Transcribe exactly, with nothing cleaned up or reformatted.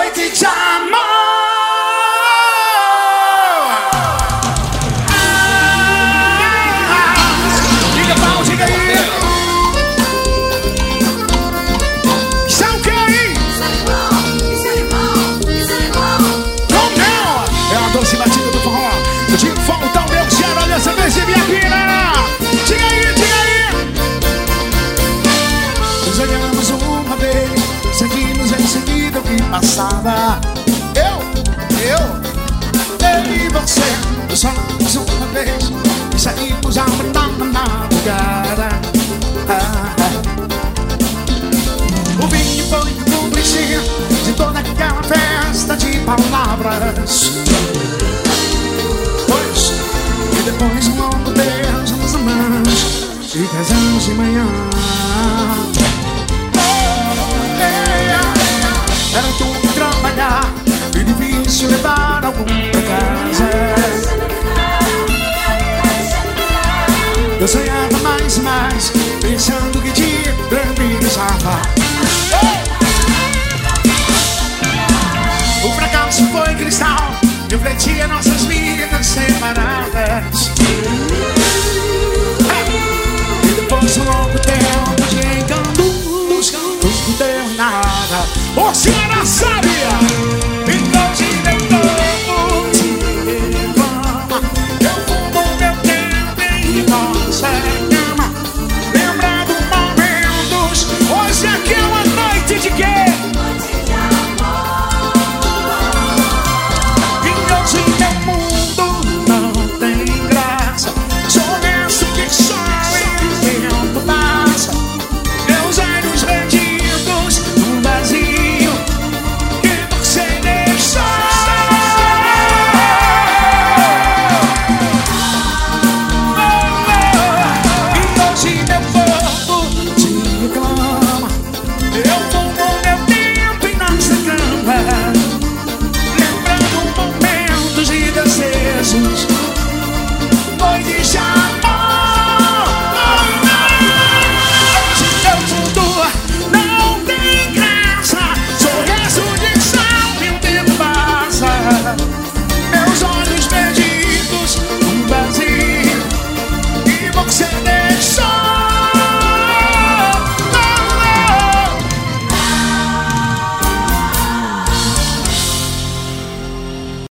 foi que te amou? Diga pau, diga aí. Isso é o que aí? Isso é limão, isso é limão. Como não? É a doce batida do forró. De volta ao meu cheiro, olha essa vez de minha pira. Diga aí, diga aí. Nos olhamos uma vez, seguimos em seguida o que passava. Eu, eu, eu e você. Nos olhamos uma vez e saímos a uma madrugada. Ah, ah. O vinho foi o cúmplice de toda aquela festa de palavras. Pois, e depois um longo beijo nos amamos e casamos de manhã. Era tudo trabalhar e difícil levar algum pra casa. Eu sonhava mais e mais, pensando que dia tranquilizava. O fracasso foi cristal, refletia nossas vidas separadas. E depois um longo tempo de enganos, tudo deu em nada. Ô, senhora sabia!